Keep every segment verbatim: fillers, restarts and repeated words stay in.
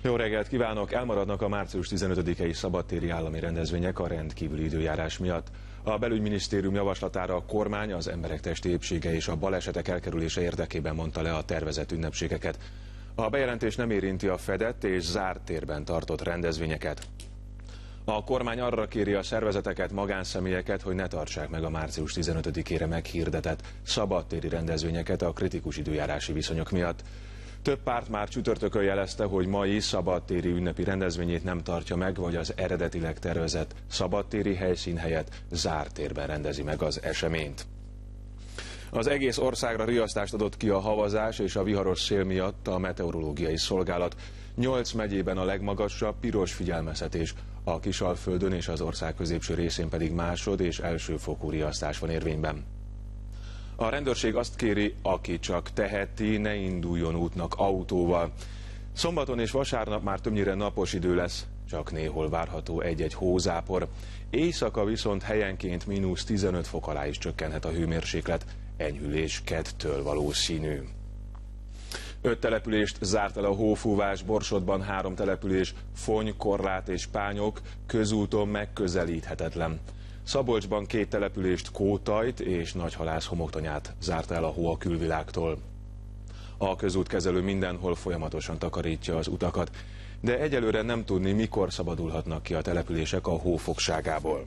Jó reggelt kívánok! Elmaradnak a március tizenötödikei szabadtéri állami rendezvények a rendkívüli időjárás miatt. A belügyminisztérium javaslatára a kormány az emberek testi épsége és a balesetek elkerülése érdekében mondta le a tervezett ünnepségeket. A bejelentés nem érinti a fedett és zárt térben tartott rendezvényeket. A kormány arra kéri a szervezeteket, magánszemélyeket, hogy ne tartsák meg a március tizenötödikére meghirdetett szabadtéri rendezvényeket a kritikus időjárási viszonyok miatt. Több párt már csütörtökön jelezte, hogy mai szabadtéri ünnepi rendezvényét nem tartja meg, vagy az eredetileg tervezett szabadtéri helyszín helyett zárt térben rendezi meg az eseményt. Az egész országra riasztást adott ki a havazás és a viharos szél miatt a meteorológiai szolgálat. Nyolc megyében a legmagasabb piros figyelmeztetés, a Kisalföldön és az ország középső részén pedig másod- és elsőfokú riasztás van érvényben. A rendőrség azt kéri, aki csak teheti, ne induljon útnak autóval. Szombaton és vasárnap már többnyire napos idő lesz, csak néhol várható egy-egy hózápor. Éjszaka viszont helyenként mínusz tizenöt fok alá is csökkenhet a hőmérséklet, enyhülés kedtől valószínű. Öt települést zárt el a hófúvás, Borsodban három település, Fony, Korlát és Pányok közúton megközelíthetetlen. Szabolcsban két települést, Kótajt és Nagyhalász homoktanyát zárt el a hó a külvilágtól. A közútkezelő mindenhol folyamatosan takarítja az utakat, de egyelőre nem tudni, mikor szabadulhatnak ki a települések a hó fogságából.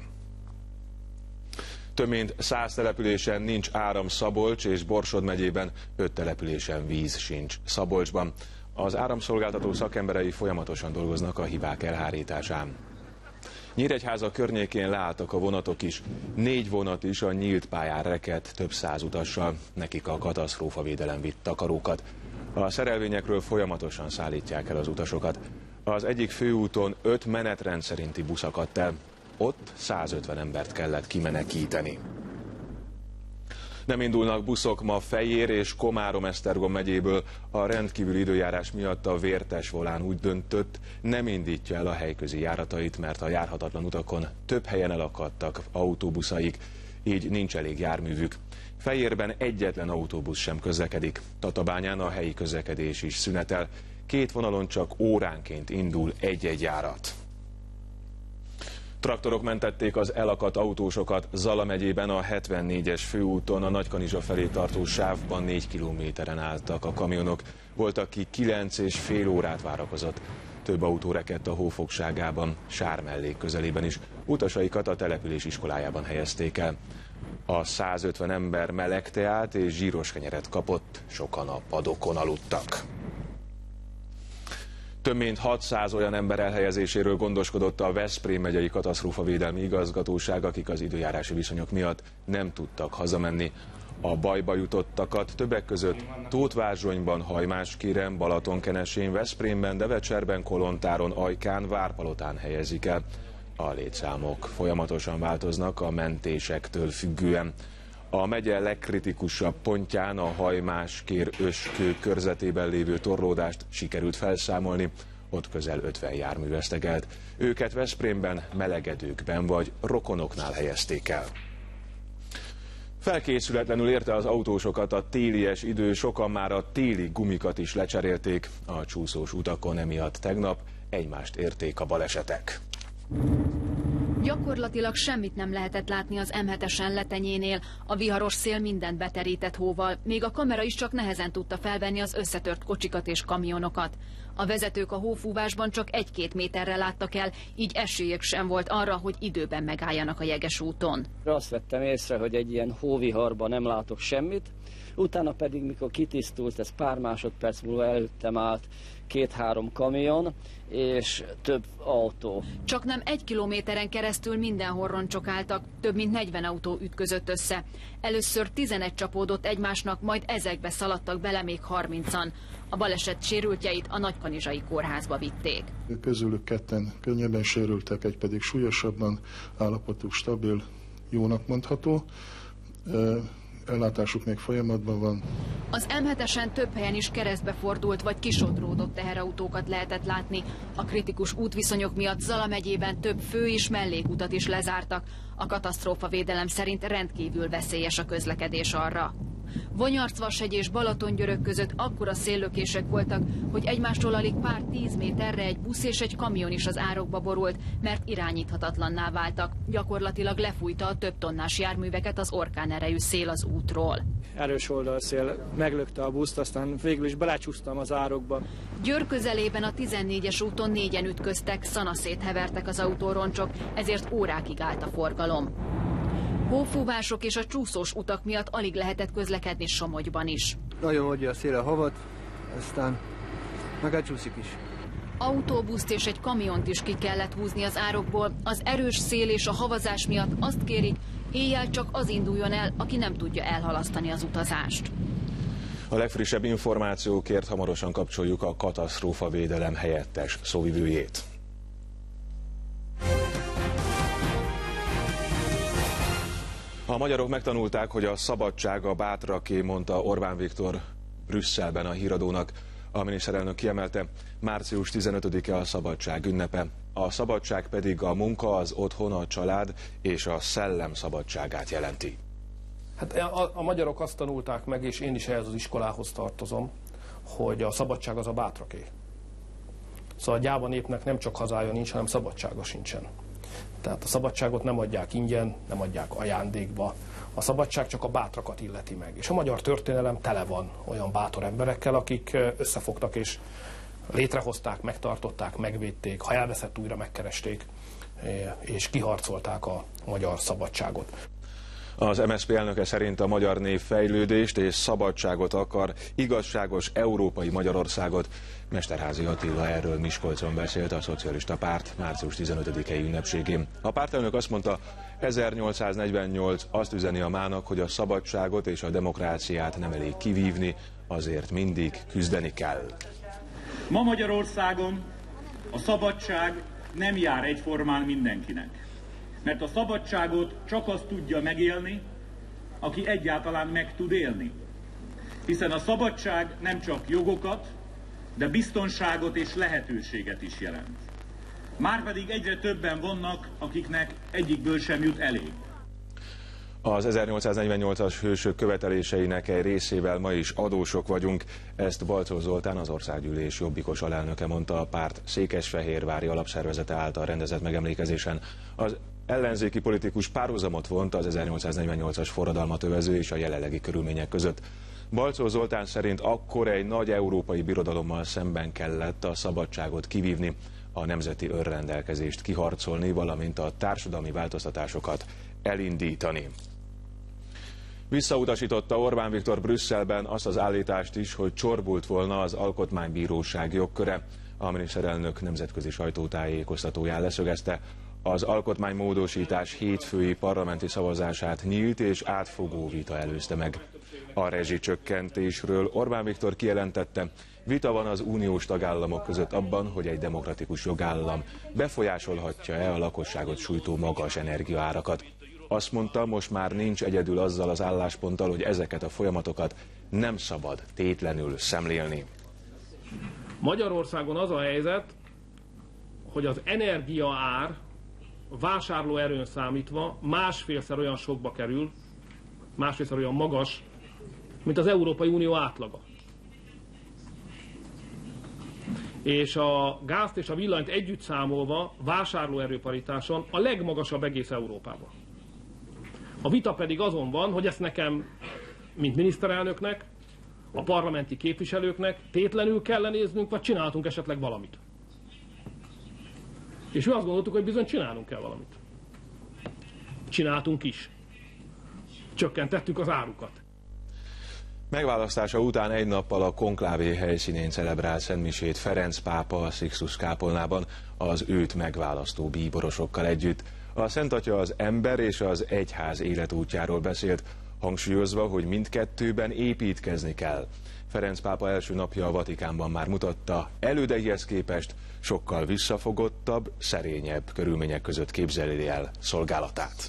Több mint száz településen nincs áram Szabolcs és Borsod megyében, öt településen víz sincs Szabolcsban. Az áramszolgáltató szakemberei folyamatosan dolgoznak a hibák elhárításán. Nyíregyháza környékén leálltak a vonatok is. Négy vonat is a nyílt pályán rekedt több száz utassal, nekik a katasztrófavédelem vitt takarókat. A szerelvényekről folyamatosan szállítják el az utasokat. Az egyik főúton öt menetrend szerinti busz akadt el. Ott százötven embert kellett kimenekíteni. Nem indulnak buszok ma Fejér és Komárom-Esztergom megyéből. A rendkívüli időjárás miatt a Vértes Volán úgy döntött, nem indítja el a helyközi járatait, mert a járhatatlan utakon több helyen elakadtak autóbuszaik, így nincs elég járművük. Fejérben egyetlen autóbusz sem közlekedik, Tatabányán a helyi közlekedés is szünetel, két vonalon csak óránként indul egy-egy járat. Traktorok mentették az elakadt autósokat Zala megyében a hetvennégyes főúton, a Nagykanizsa felé tartó sávban négy kilométeren álltak a kamionok. Volt, aki kilenc és fél órát várakozott. Több autó rekedt a hófogságában, Sármellék közelében is. Utasaikat a település iskolájában helyezték el. A százötven ember meleg teát és zsíros kenyeret kapott, sokan a padokon aludtak. Több mint hatszáz olyan ember elhelyezéséről gondoskodott a Veszprém megyei katasztrófavédelmi igazgatóság, akik az időjárási viszonyok miatt nem tudtak hazamenni. A bajba jutottakat többek között Tótvázsonyban, Hajmáskirem, Balatonkenesén, Veszprémben, Devecserben, Kolontáron, Ajkán, Várpalotán helyezik el. A létszámok folyamatosan változnak a mentésektől függően. A megye legkritikusabb pontján, a Hajmáskér-Öskő körzetében lévő torlódást sikerült felszámolni, ott közel ötven jármű vesztegelt. Őket Veszprémben, melegedőkben vagy rokonoknál helyezték el. Felkészületlenül érte az autósokat a télies idő, sokan már a téli gumikat is lecserélték. A csúszós utakon emiatt tegnap egymást érték a balesetek. Gyakorlatilag semmit nem lehetett látni az M hetesen Letenyénél. A viharos szél mindent beterített hóval, még a kamera is csak nehezen tudta felvenni az összetört kocsikat és kamionokat. A vezetők a hófúvásban csak egy-két méterre láttak el, így esélyük sem volt arra, hogy időben megálljanak a jeges úton. Azt vettem észre, hogy egy ilyen hóviharban nem látok semmit, utána pedig, mikor kitisztult, ez pár másodperc múlva előttem állt két-három kamion és több autó. Csak nem egy kilométeren keresztül mindenhol roncsok álltak, több mint negyven autó ütközött össze. Először tizenegy csapódott egymásnak, majd ezekbe szaladtak bele még harmincan. A baleset sérültjeit a Nagykanizsai kórházba vitték. Közülük ketten könnyebben sérültek, egy pedig súlyosabban, állapotuk stabil, jónak mondható. Ellátásuk még folyamatban van. Az M hetesen több helyen is keresztbe fordult vagy kisodródott teherautókat lehetett látni. A kritikus útviszonyok miatt Zala megyében több fő- és mellékutat is lezártak. A katasztrófavédelem szerint rendkívül veszélyes a közlekedés arra. Vonyarcvashegy és Balatongyörök között akkora széllökések voltak, hogy egymástól alig pár tíz méterre egy busz és egy kamion is az árokba borult, mert irányíthatatlanná váltak. Gyakorlatilag lefújta a több tonnás járműveket az orkánerejű szél az útról. Erős oldalszél meglökte a buszt, aztán végül is belecsúsztam az árokba. Győr közelében a tizennégyes úton négyen ütköztek, szanaszét hevertek az autóroncsok, ezért órákig állt a forgalom. Hófúvások és a csúszós utak miatt alig lehetett közlekedni Somogyban is. Nagyon hordja a szél a havat, aztán meg elcsúszik is. Autóbuszt és egy kamiont is ki kellett húzni az árokból. Az erős szél és a havazás miatt azt kérik, éjjel csak az induljon el, aki nem tudja elhalasztani az utazást. A legfrissebb információkért hamarosan kapcsoljuk a katasztrófavédelem helyettes szóvivőjét. A magyarok megtanulták, hogy a szabadság a bátraké, mondta Orbán Viktor Brüsszelben a híradónak. A miniszterelnök kiemelte, március tizenötödike a szabadság ünnepe. A szabadság pedig a munka, az otthon, a család és a szellem szabadságát jelenti. Hát a, a magyarok azt tanulták meg, és én is ehhez az iskolához tartozom, hogy a szabadság az a bátraké. Szóval a gyáva népnek nem csak hazája nincs, hanem szabadsága sincsen. Tehát a szabadságot nem adják ingyen, nem adják ajándékba. A szabadság csak a bátrakat illeti meg. És a magyar történelem tele van olyan bátor emberekkel, akik összefogtak és létrehozták, megtartották, megvédték, ha elveszett, újra megkeresték, és kiharcolták a magyar szabadságot. Az em es zé pé elnöke szerint a magyar nép fejlődést és szabadságot akar, igazságos európai Magyarországot. Mesterházy Attila erről Miskolcon beszélt a Szocialista Párt március tizenötödikei ünnepségén. A pártelnök azt mondta, ezernyolcszáznegyvennyolc azt üzeni a mának, hogy a szabadságot és a demokráciát nem elég kivívni, azért mindig küzdeni kell. Ma Magyarországon a szabadság nem jár egyformán mindenkinek. Mert a szabadságot csak azt tudja megélni, aki egyáltalán meg tud élni. Hiszen a szabadság nem csak jogokat, de biztonságot és lehetőséget is jelent. Márpedig egyre többen vannak, akiknek egyikből sem jut elég. Az ezernyolcszáznegyvennyolcas hősök követeléseinek egy részével ma is adósok vagyunk. Ezt Balczó Zoltán, az Országgyűlés jobbikos alelnöke mondta a párt székesfehérvári alapszervezete által rendezett megemlékezésen. Az ellenzéki politikus párhuzamot vont az ezernyolcszáznegyvennyolcas forradalmat övező és a jelenlegi körülmények között. Balczó Zoltán szerint akkor egy nagy európai birodalommal szemben kellett a szabadságot kivívni, a nemzeti önrendelkezést kiharcolni, valamint a társadalmi változtatásokat elindítani. Visszautasította Orbán Viktor Brüsszelben azt az állítást is, hogy csorbult volna az Alkotmánybíróság jogköre. A miniszterelnök nemzetközi sajtótájékoztatóján leszögezte, az alkotmánymódosítás hétfői parlamenti szavazását nyílt és átfogó vita előzte meg. A rezsicsökkentésről Orbán Viktor kijelentette, vita van az uniós tagállamok között abban, hogy egy demokratikus jogállam befolyásolhatja-e a lakosságot sújtó magas energiaárakat. Azt mondta, most már nincs egyedül azzal az állásponttal, hogy ezeket a folyamatokat nem szabad tétlenül szemlélni. Magyarországon az a helyzet, hogy az energiaár vásárlóerőn számítva másfélszer olyan sokba kerül, másfélszer olyan magas, mint az Európai Unió átlaga. És a gázt és a villanyt együtt számolva vásárlóerőparitáson a legmagasabb egész Európában. A vita pedig azon van, hogy ezt nekem, mint miniszterelnöknek, a parlamenti képviselőknek tétlenül kell néznünk, vagy csináltunk esetleg valamit. És mi azt gondoltuk, hogy bizony csinálnunk kell valamit. Csináltunk is. Csökkentettük az árukat. Megválasztása után egy nappal a konklávé helyszínén celebrált szentmisét Ferenc pápa a Sixtus kápolnában az őt megválasztó bíborosokkal együtt. A Szent Atya az ember és az egyház életútjáról beszélt, hangsúlyozva, hogy mindkettőben építkezni kell. Ferenc pápa első napja a Vatikánban már mutatta, elődeihez képest sokkal visszafogottabb, szerényebb körülmények között képzeli el szolgálatát.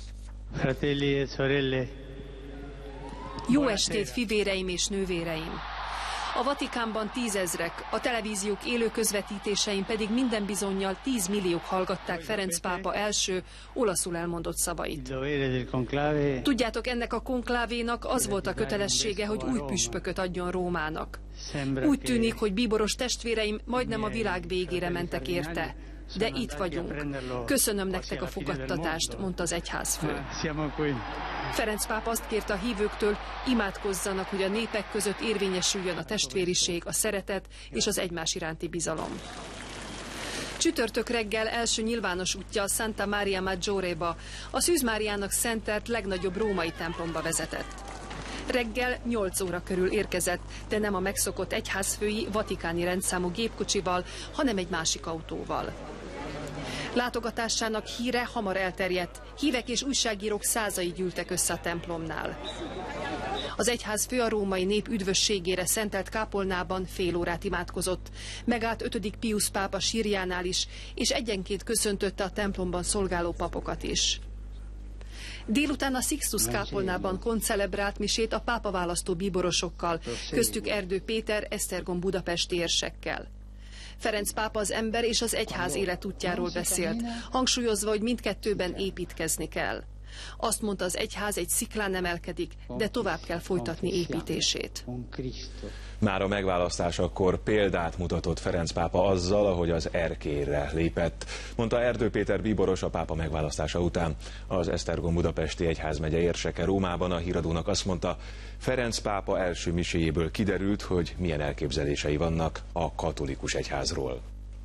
Jó estét, fivéreim és nővéreim! A Vatikánban tízezrek, a televíziók élő közvetítésein pedig minden bizonnyal tízmilliók hallgatták Ferenc pápa első, olaszul elmondott szavait. Tudjátok, ennek a konklávénak az volt a kötelessége, hogy új püspököt adjon Rómának. Úgy tűnik, hogy bíboros testvéreim majdnem a világ végére mentek érte. De itt vagyunk. Köszönöm nektek a fogadtatást, mondta az egyházfő. Ferenc pápa azt kérte a hívőktől, imádkozzanak, hogy a népek között érvényesüljön a testvériség, a szeretet és az egymás iránti bizalom. Csütörtök reggel első nyilvános útja a Santa Maria Maggioreba, a Szűz Máriának szentelt legnagyobb római templomba vezetett. Reggel nyolc óra körül érkezett, de nem a megszokott egyházfői vatikáni rendszámú gépkocsival, hanem egy másik autóval. Látogatásának híre hamar elterjedt, hívek és újságírók százai gyűltek össze a templomnál. Az egyházfő a római nép üdvösségére szentelt kápolnában fél órát imádkozott, megállt ötödik Piusz pápa sírjánál is, és egyenként köszöntötte a templomban szolgáló papokat is. Délután a Sixtus kápolnában koncelebrált misét a pápa választó bíborosokkal, köztük Erdő Péter, Esztergom budapesti érsekkel. Ferenc pápa az ember és az egyház életútjáról beszélt, hangsúlyozva, hogy mindkettőben építkezni kell. Azt mondta, az egyház egy sziklán emelkedik, de tovább kell folytatni építését. Már a megválasztásakor példát mutatott Ferenc pápa azzal, ahogy az erkélyre lépett, mondta Erdő Péter bíboros a pápa megválasztása után. Az Esztergom budapesti egyházmegye érseke Rómában a híradónak azt mondta, Ferenc pápa első miséjéből kiderült, hogy milyen elképzelései vannak a katolikus egyházról.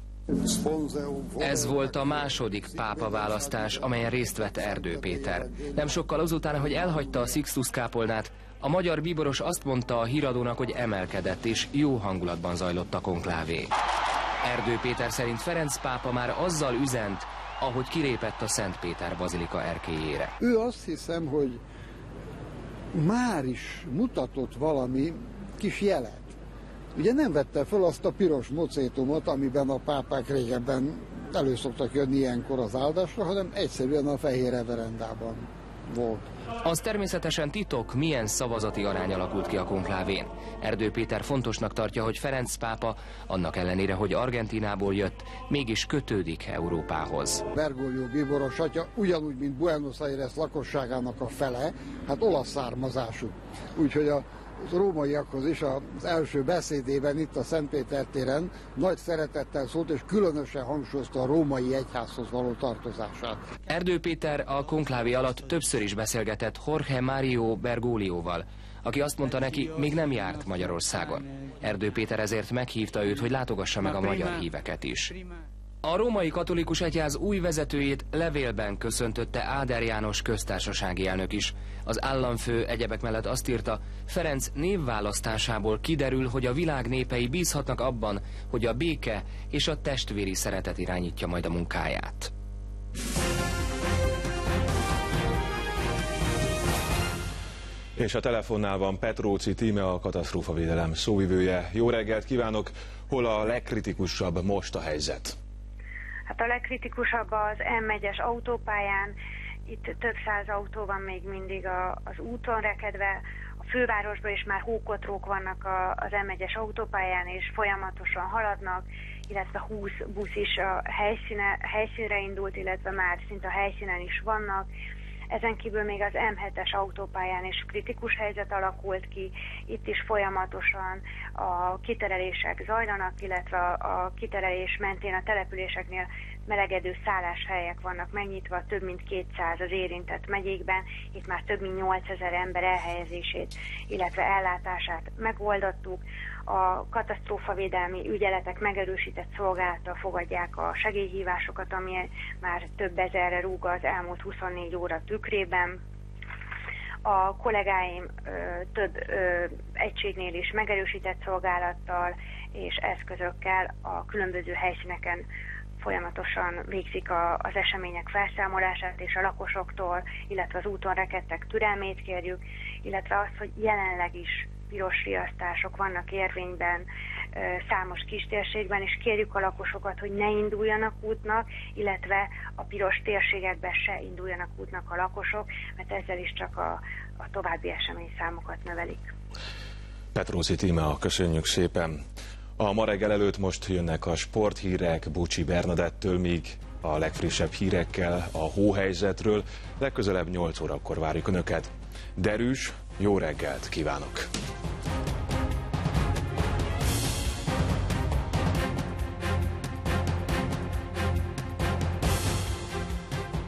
Ez volt a második pápaválasztás, amelyen részt vett Erdő Péter. Nem sokkal azután, hogy elhagyta a Sixtus kápolnát, a magyar bíboros azt mondta a híradónak, hogy emelkedett és jó hangulatban zajlott a konklávé. Erdő Péter szerint Ferenc pápa már azzal üzent, ahogy kilépett a Szent Péter bazilika erkélyére. Ő azt hiszem, hogy már is mutatott valami kis jelet. Ugye nem vette fel azt a piros mocétumot, amiben a pápák régebben elő szoktak jönni ilyenkor az áldásra, hanem egyszerűen a fehér reverendában volt. Az természetesen titok, milyen szavazati arány alakult ki a konklávén. Erdő Péter fontosnak tartja, hogy Ferenc pápa, annak ellenére, hogy Argentínából jött, mégis kötődik Európához. Bergoglio bíboros atya, ugyanúgy, mint Buenos Aires lakosságának a fele, hát olasz származású. Úgyhogy a az rómaiakhoz is az első beszédében itt a Szentpéter téren nagy szeretettel szólt, és különösen hangsúlyozta a római egyházhoz való tartozását. Erdő Péter a konklávé alatt többször is beszélgetett Jorge Mario Bergoglioval, aki azt mondta neki, még nem járt Magyarországon. Erdő Péter ezért meghívta őt, hogy látogassa meg a magyar híveket is. A római katolikus egyház új vezetőjét levélben köszöntötte Áder János köztársasági elnök is. Az államfő egyebek mellett azt írta, Ferenc névválasztásából kiderül, hogy a világ népei bízhatnak abban, hogy a béke és a testvéri szeretet irányítja majd a munkáját. És a telefonnál van Petróci Tíme, a katasztrófavédelem szóvivője. Jó reggelt kívánok! Hol a legkritikusabb most a helyzet? Hát a legkritikusabb az M egyes autópályán, itt több száz autó van még mindig a, az úton rekedve, a fővárosban is már hókotrók vannak a, az M egyes autópályán, és folyamatosan haladnak, illetve húsz busz is a helyszíne, helyszínre indult, illetve már szinte a helyszínen is vannak. Ezen kívül még az M hetes autópályán is kritikus helyzet alakult ki, itt is folyamatosan a kiterelések zajlanak, illetve a kiterelés mentén a településeknél melegedő szálláshelyek vannak megnyitva, több mint kétszáz az érintett megyékben, itt már több mint nyolcezer ember elhelyezését, illetve ellátását megoldottuk. A katasztrófavédelmi ügyeletek megerősített szolgálattal fogadják a segélyhívásokat, ami már több ezerre rúg az elmúlt huszonnégy óra tükrében. A kollégáim ö, több ö, egységnél is megerősített szolgálattal és eszközökkel a különböző helyszíneken folyamatosan végzik a, az események felszámolását, és a lakosoktól, illetve az úton rekedtek türelmét kérjük, illetve azt, hogy jelenleg is piros riasztások vannak érvényben számos kistérségben, és kérjük a lakosokat, hogy ne induljanak útnak, illetve a piros térségekben se induljanak útnak a lakosok, mert ezzel is csak a, a további eseményszámokat növelik. Petróci Tímea, köszönjük szépen. A ma reggel előtt most jönnek a sporthírek Bucsi Bernadettől, míg a legfrissebb hírekkel a hóhelyzetről legközelebb nyolc órakor várjuk Önöket. Derűs, jó reggelt kívánok!